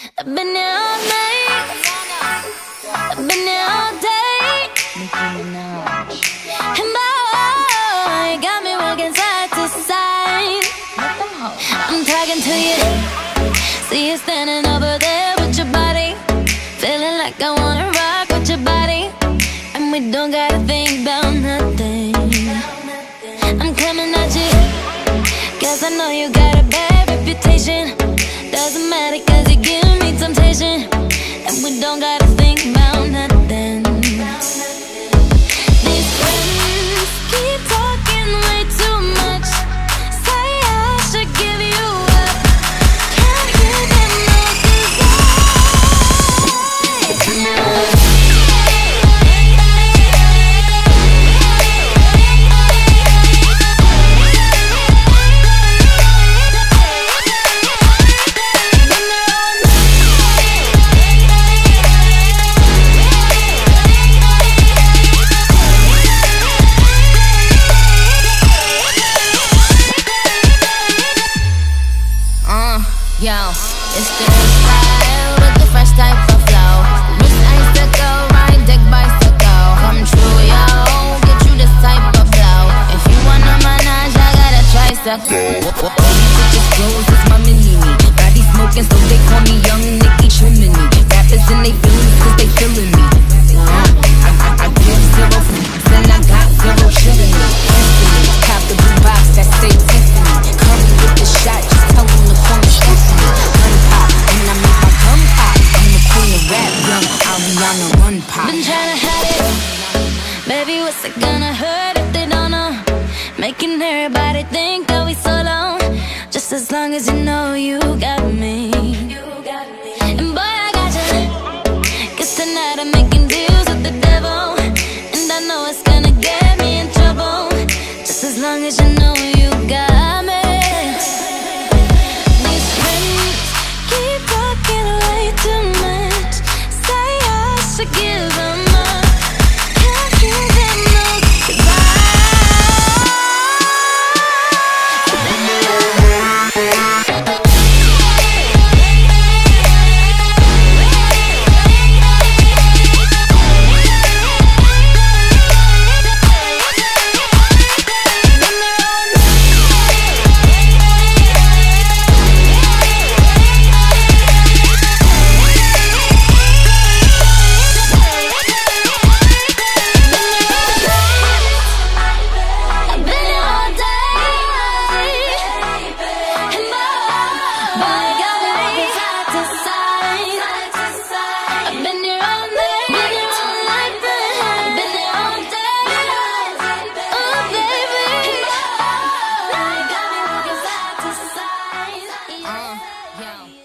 I've been here all night. I've been here all day. Nicki Minaj. And boy, got me walking side to side. I'm talking to you. See you standing over there with your body. Feeling like I wanna rock with your body. And we don't gotta think about nothing. I'm coming at you. Guess I know you got a bad reputation. Doesn't matter cause you give me temptation. And we don't gotta think about nothing. These friends keep talking way too much. Say I should give you up. Can't give them no Yo, it's the new style with the fresh type of flow. Wrist icicle, ride deck bicycle. Come true, yo, get you this type of blow. If you wanna manage, I got a tricycle. All these bitches clothes is my mini-me. Body smoking, so they call me Young Nicki Trimini. Rappers in they feelings, cause they feeling me. I give zero f***s and I got zero chillin' me. Instantly, cop the blue box that say Tiffany. Come with the shot, just tell them to call me Stephanie. Gun pop, and I make my gun pop. I'm the queen of rap, young, I'll be on the run pop. Been tryna hide it, baby, what's it gonna hurt if they don't know? Making everybody think that we so long. Just as long as you know you got me. And boy, I got you. Guess tonight I'm making deals with the devil. And I know it's gonna get me in trouble. Just as long as you know you got me. These friends keep talking way too much. Say I should give them up. Can't give them no, cause yeah.